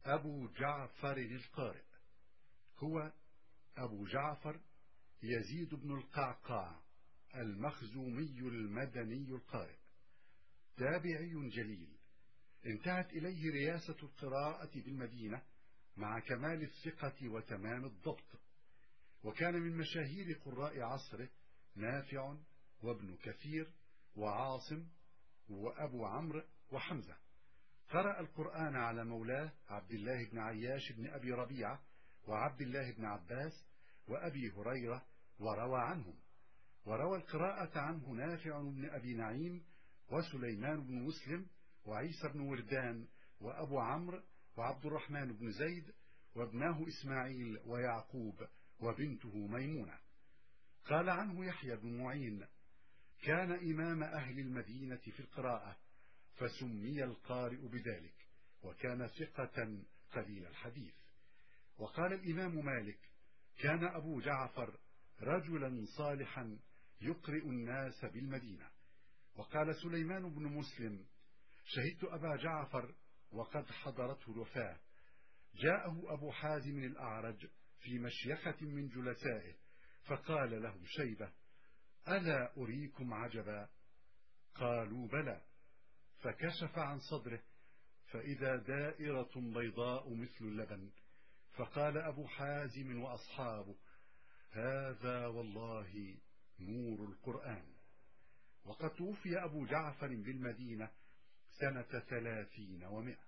أبو جعفر القارئ هو أبو جعفر يزيد بن القعقاع المخزومي المدني القارئ، تابعي جليل انتهت إليه رياسة القراءة بالمدينة مع كمال الثقة وتمام الضبط، وكان من مشاهير قراء عصره نافع وابن كثير وعاصم وأبو عمرو وحمزة. قرأ القرآن على مولاه عبد الله بن عياش بن أبي ربيعة وعبد الله بن عباس وأبي هريرة وروى عنهم، وروى القراءة عنه نافع بن أبي نعيم وسليمان بن مسلم وعيسى بن وردان وأبو عمرو وعبد الرحمن بن زيد وابناه إسماعيل ويعقوب وبنته ميمونة. قال عنه يحيى بن معين: كان إمام أهل المدينة في القراءة فسمي القارئ بذلك، وكان ثقة قليل الحديث. وقال الإمام مالك: كان أبو جعفر رجلا صالحا يقرئ الناس بالمدينة. وقال سليمان بن مسلم: شهدت أبا جعفر وقد حضرته الوفاة، جاءه أبو حازم الأعرج في مشيخة من جلسائه فقال له شيبة: ألا أريكم عجبا؟ قالوا بلى، فكشف عن صدره فإذا دائرة بيضاء مثل اللبن، فقال أبو حازم وأصحابه: هذا والله نور القرآن. وقد توفي أبو جعفر بالمدينة سنة 30 و100.